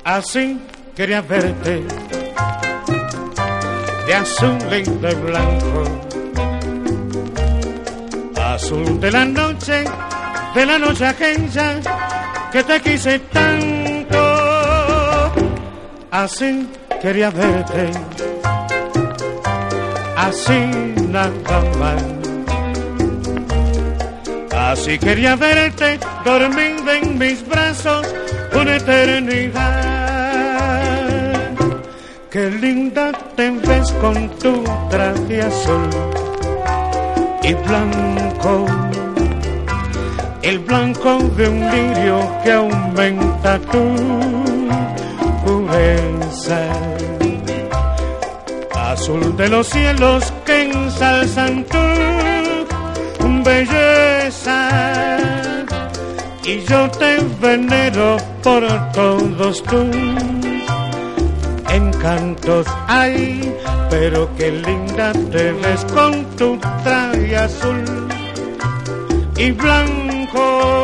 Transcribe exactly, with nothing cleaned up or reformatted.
Así quería verte, de azul y de blanco, azul de la noche, de la noche aquella que te quise tanto. Así quería verte, así nada más. Así quería verte dormida en mis brazos una eternidad. Qué linda te ves con tu traje azul y blanco, el blanco de un lirio que aumenta tu pureza. Azul de los cielos que ensalzan tu belleza, y yo te venero por todos tus encantos. Ay, pero qué linda te ves con tu traje azul y blanco.